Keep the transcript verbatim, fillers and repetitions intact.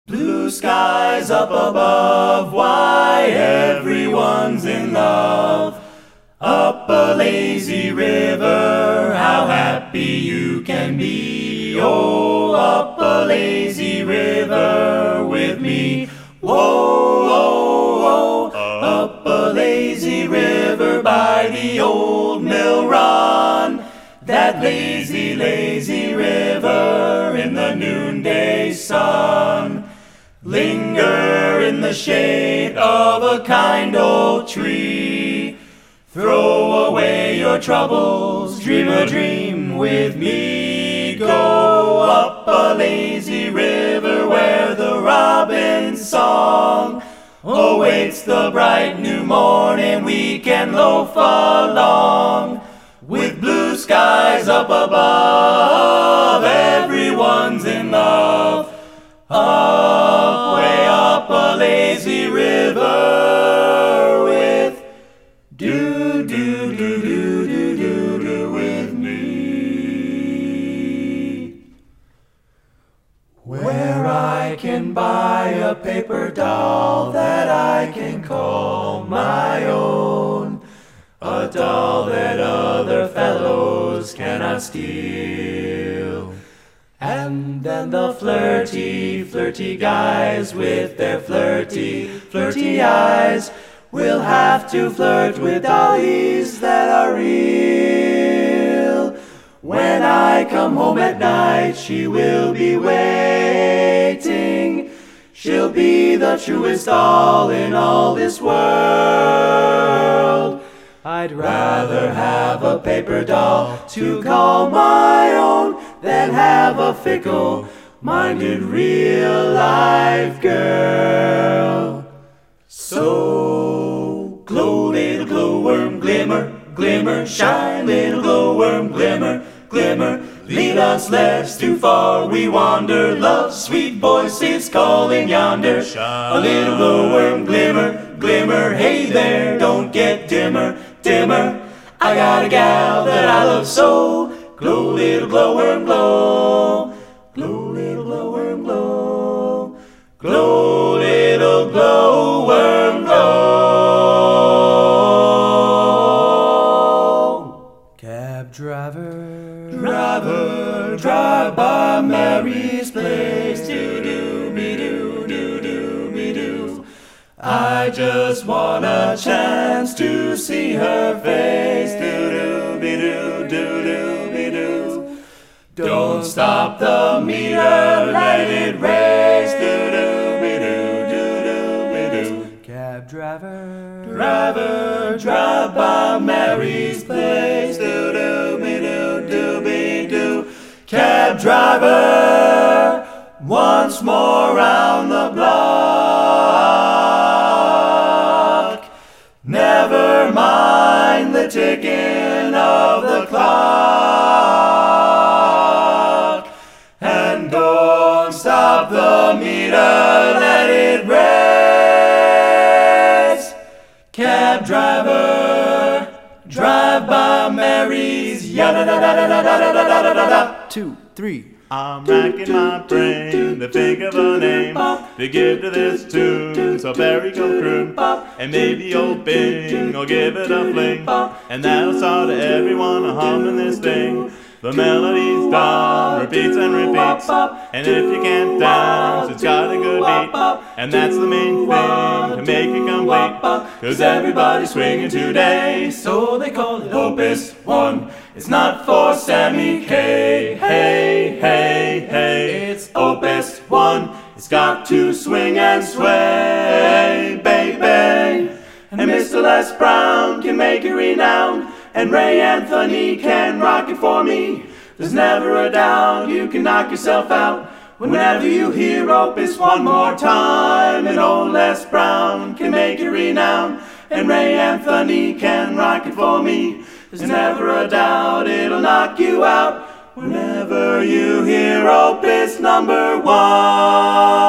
Blue skies up above, why everyone's in love. Up a lazy river, how happy you can be. Oh, up a lazy river with me. Whoa, whoa, whoa. Up a lazy river by the old mill run. That lazy, lazy river in the noonday sun. Linger in the shade of a kind old tree. Throw away your troubles, dream a dream with me. Go up a lazy river where the robin's song awaits the bright new morning. We can loaf along with blue skies up above. Everyone's in love. Up, way up a lazy river with do do do do do do do with me. Where I can buy a paper doll that I can call my own, a doll that other fellows cannot steal. And then the flirty, flirty guys with their flirty, flirty eyes will have to flirt with dollies that are real. When I come home at night, she will be waiting. She'll be the truest doll in all this world. I'd rather have a paper doll to call my own than have a fickle-minded real-life girl. So glow, little glowworm, glimmer, glimmer, shine, little glowworm, glimmer, glimmer. Lead us lest too far we wander. Love's sweet voice is calling yonder. A little glowworm, glimmer, glimmer. Hey there, don't get dimmer, dimmer. I got a gal that I love so. Glow, little glowworm, glow. Glow, little glowworm, glow. Glow, little glowworm, glow. Cab driver, driver, drive by Mary's place. Do do me do do do me do. I just want a chance to see her face. Do do me do do do me do. Don't stop the meter, let it race. Do do me do do do me do. Cab driver, driver, drive by Mary's place. Do do me do do me do. Cab driver, once more round the block. Never mind the ticking of the clock. And don't stop the meter, let it race. Cab driver, drive by Mary's. Yada da da da da da da da da da. Two, three. I'm racking my brain to think of a name to give to this tune, so Barry go through, and maybe old Bing will give it a fling, and that'll start everyone a humming this thing. The melody's done, repeats and repeats, and if you can't dance, it's got a good beat, and that's the main thing to make it complete, cause everybody's swinging today, so they call it Opus One. It's not for Sammy K. Hey, hey, hey, it's Opus One. It's got to swing and sway, baby. And Mister Les Brown can make it renowned, and Ray Anthony can rock it for me. There's never a doubt you can knock yourself out whenever you hear Opus one more time. And old Les Brown can make it renowned, and Ray Anthony can rock it for me. There's never a doubt it'll knock you out whenever you hear Opus number one.